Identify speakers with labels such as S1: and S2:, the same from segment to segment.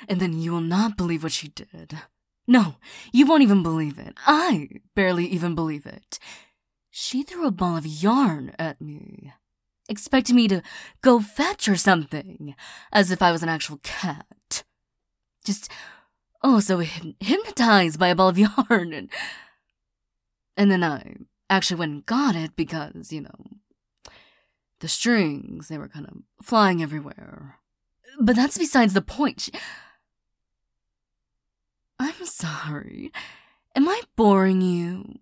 S1: and then you will not believe what she did. No, you won't even believe it. I barely even believe it. She threw a ball of yarn at me, expecting me to go fetch or something, as if I was an actual cat. Just, so hypnotized by a ball of yarn. And then I actually went and got it because, the strings, they were kind of flying everywhere. But that's besides the point. I'm sorry. Am I boring you?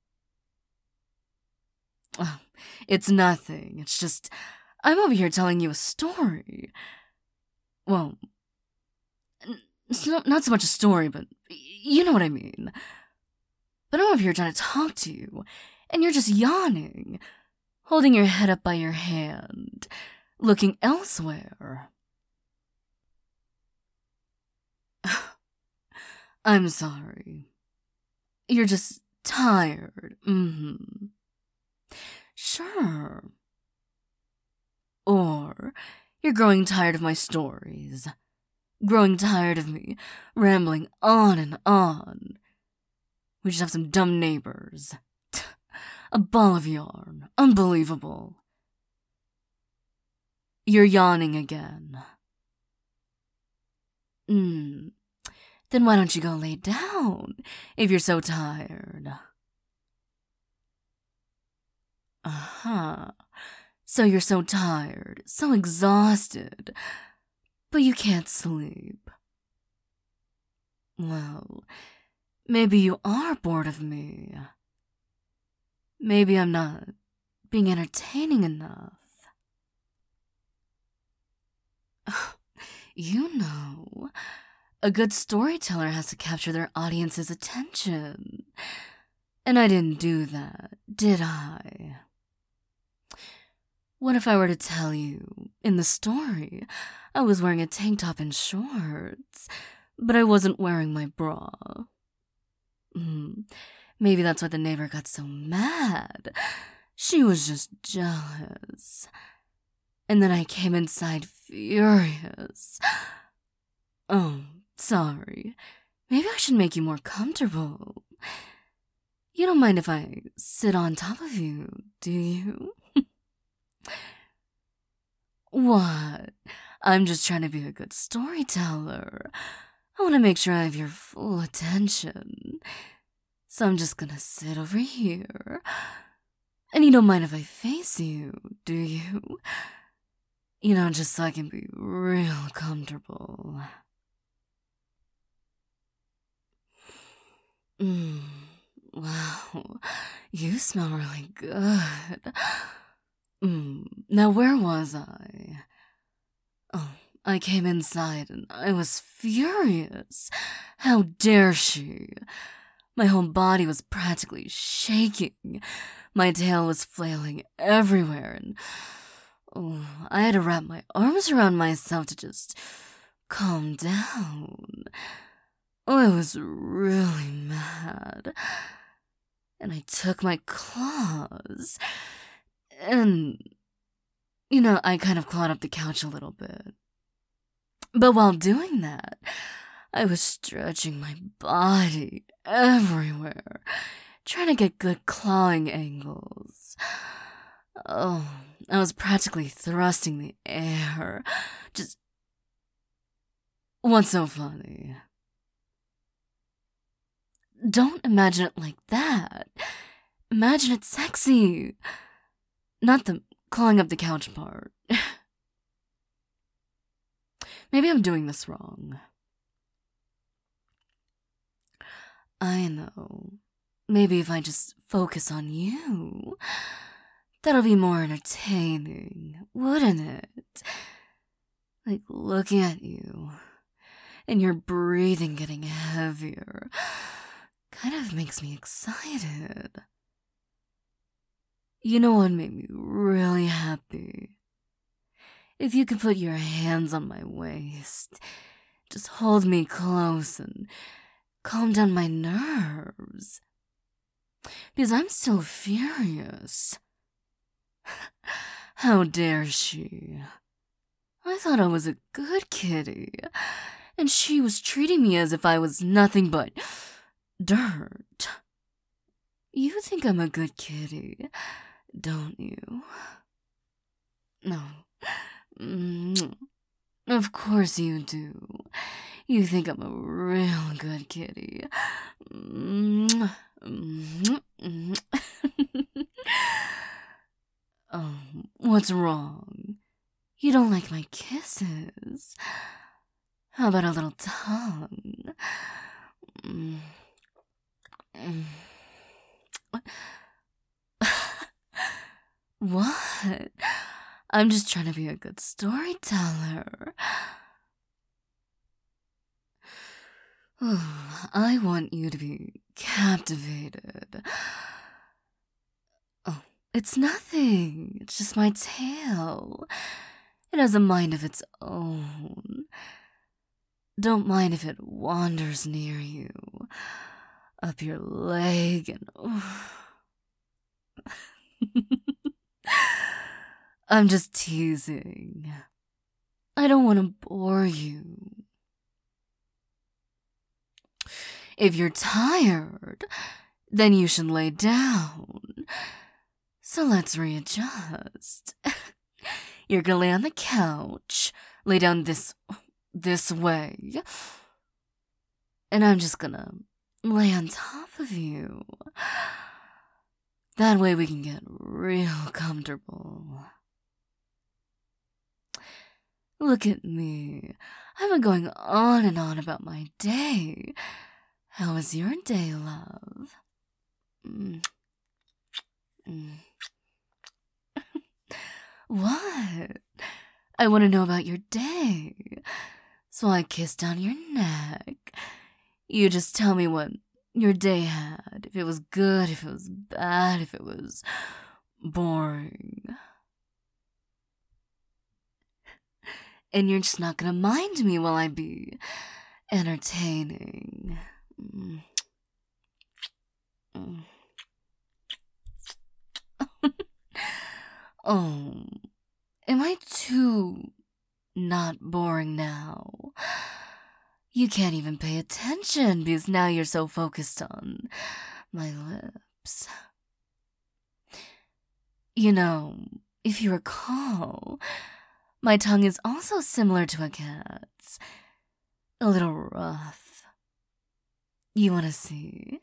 S1: Oh, it's nothing. It's just, I'm over here telling you a story. Well, it's not so much a story, but you know what I mean. But I'm over here trying to talk to you, and you're just yawning, holding your head up by your hand, looking elsewhere. I'm sorry. You're just tired. Sure. Or you're growing tired of my stories. Growing tired of me rambling on and on. We just have some dumb neighbors. A ball of yarn. Unbelievable. You're yawning again. Then why don't you go lay down if you're so tired? So you're so tired, so exhausted, but you can't sleep. Well, maybe you are bored of me. Maybe I'm not being entertaining enough. You know, a good storyteller has to capture their audience's attention. And I didn't do that, did I? What if I were to tell you, in the story, I was wearing a tank top and shorts, but I wasn't wearing my bra? Maybe that's why the neighbor got so mad. She was just jealous. And then I came inside furious. Oh, sorry. Maybe I should make you more comfortable. You don't mind if I sit on top of you, do you? What? I'm just trying to be a good storyteller. I want to make sure I have your full attention. So I'm just gonna sit over here. And you don't mind if I face you, do you? Just so I can be real comfortable. Wow, you smell really good. Now where was I? Oh, I came inside and I was furious. How dare she? My whole body was practically shaking. My tail was flailing everywhere, and I had to wrap my arms around myself to just calm down. I was really mad. And I took my claws, and, I kind of clawed up the couch a little bit. But while doing that, I was stretching my body everywhere, trying to get good clawing angles. I was practically thrusting the air. Just, what's so funny? Don't imagine it like that. Imagine it sexy. Not the clawing up the couch part. Maybe I'm doing this wrong. I know. Maybe if I just focus on you, that'll be more entertaining, wouldn't it? Like looking at you, and your breathing getting heavier, kind of makes me excited. You know what made me really happy? If you could put your hands on my waist, just hold me close and calm down my nerves. Because I'm still furious. How dare she? I thought I was a good kitty, and she was treating me as if I was nothing but dirt. You think I'm a good kitty, don't you? No. Of course you do. You think I'm a real good kitty. Oh, what's wrong? You don't like my kisses? How about a little tongue? What? I'm just trying to be a good storyteller. I want you to be captivated. Oh, it's nothing. It's just my tail. It has a mind of its own. Don't mind if it wanders near you, up your leg, and... I'm just teasing. I don't want to bore you. If you're tired, then you should lay down. So let's readjust. You're gonna lay on the couch, lay down this way, and I'm just gonna lay on top of you. That way we can get real comfortable. Look at me. I've been going on and on about my day. How was your day, love? What? I want to know about your day. So I kissed on your neck. You just tell me what your day had. If it was good, if it was bad, if it was boring. And you're just not gonna mind me while I be entertaining. Oh, am I too not boring now? You can't even pay attention because now you're so focused on my lips. You know, if you recall, my tongue is also similar to a cat's. A little rough. You wanna see?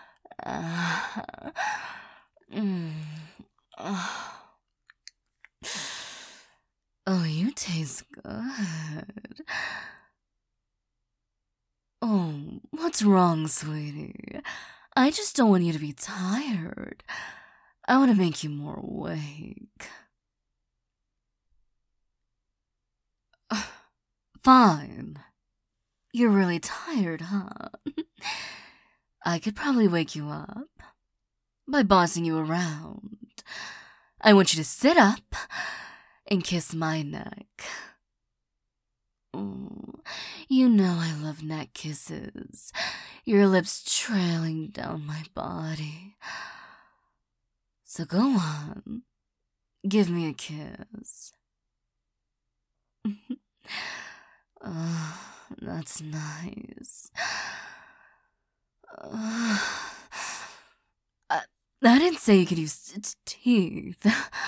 S1: Oh, you taste good. Oh, what's wrong, sweetie? I just don't want you to be tired. I want to make you more awake. Fine. You're really tired, huh? I could probably wake you up by bossing you around. I want you to sit up and kiss my neck. Oh, you know I love neck kisses. Your lips trailing down my body. So go on. Give me a kiss. Oh, that's nice. I didn't say you could use teeth.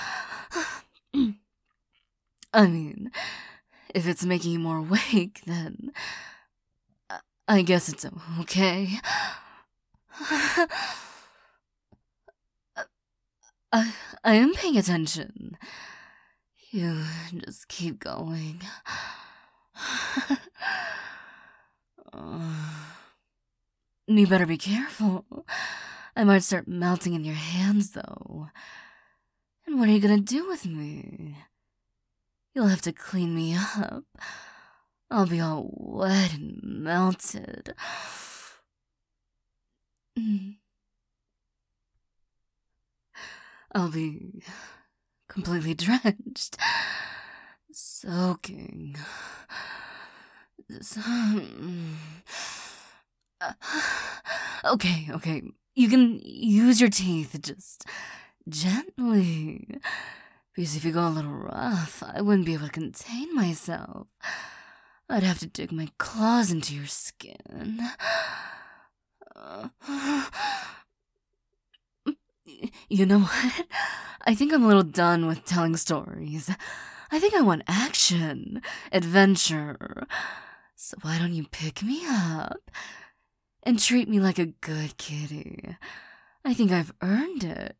S1: I mean, if it's making you more awake, then I guess it's okay. I am paying attention. You just keep going. You better be careful. I might start melting in your hands, though. And what are you gonna do with me? You'll have to clean me up. I'll be all wet and melted. I'll be completely drenched, soaking. Okay. You can use your teeth, just gently. Because if you go a little rough, I wouldn't be able to contain myself. I'd have to dig my claws into your skin. You know what? I think I'm a little done with telling stories. I think I want action, adventure. So why don't you pick me up and treat me like a good kitty? I think I've earned it.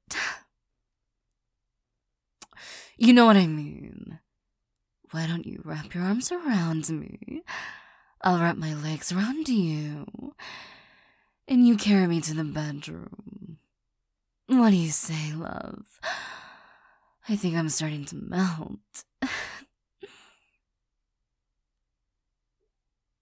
S1: You know what I mean. Why don't you wrap your arms around me? I'll wrap my legs around you. And you carry me to the bedroom. What do you say, love? I think I'm starting to melt.